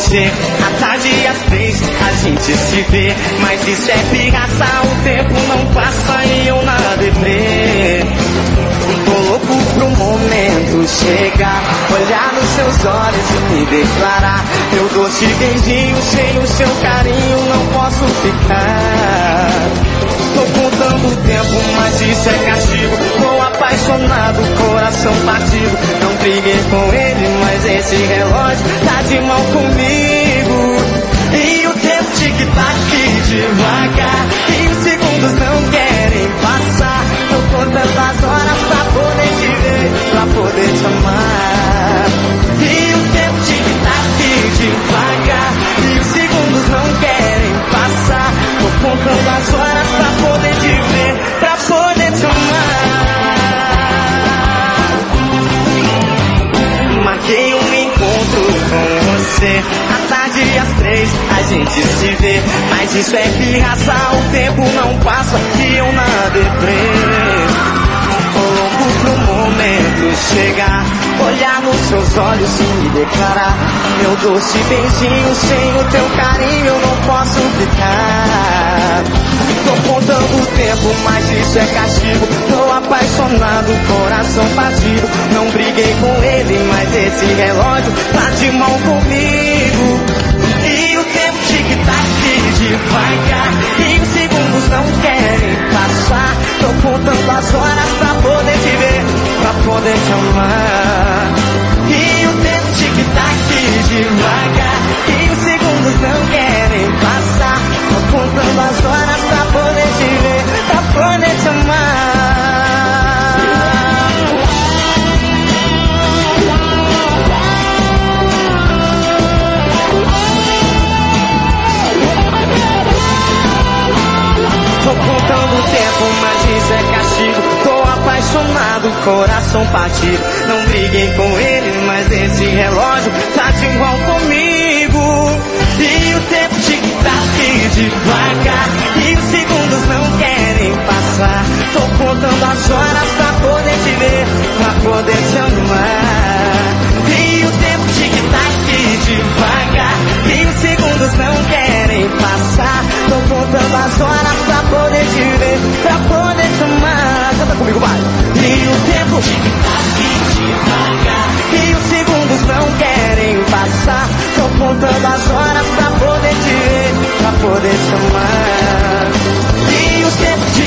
você. À tarde e às 3 a gente se vê, mas isso é pirraça, o tempo não passa e eu na deprê. Tô louco pro momento chegar, olhar nos seus olhos e me declarar. Eu doce beijinho, sem o seu carinho não posso ficar. Tô contando o tempo, mas isso é castigo. Tô apaixonado, coração partido. Não briguei com ele, mas esse relógio tá de mal comigo. E o tempo tic-tac devagar, e os segundos não querem passar. Tô contando as horas pra poder te ver, pra poder te amar. E o tempo tic-tac devagar, e os segundos não querem passar. Tô contando as horas pra poder te ver, pra poder te amar. Marquei um encontro com você, à tarde e às 3 a gente se vê, mas isso é pirraça, o tempo não passa e eu na deprê. Tô louco pro momento chegar, olhar nos seus olhos e me declarar. Meu doce beijinho, sem o teu carinho eu não posso ficar. Tô contando o tempo, mas isso é castigo. Tô apaixonado, coração partido. Não briguei com ele, mas esse relógio tá de mão comigo. E o tempo tic-tac devagar, e os segundos não querem passar. Tô contando as horas pra poder te ver, pra poder te amar. E o tempo tic-tac devagar, e os segundos não querem passar. Tô contando as horas pra poder te ver, pra poder te amar. Tô contando o tempo, mas isso é castigo. Tô apaixonado, coração partido. Não briguei com ele, mas esse relógio tá de igual comigo. E o tempo tic-tac devagar, e os segundos não querem passar. Tô contando as horas pra poder te ver, pra poder te amar. E o tempo tic-tac devagar, e os segundos não querem passar. Tô contando as horas pra poder te ver, pra poder te amar. Canta comigo, vai! E o tempo tic-tac devagar, e os segundos não querem passar. Tô contando as horas pra poder te ver, pra poder te amar. E o tempo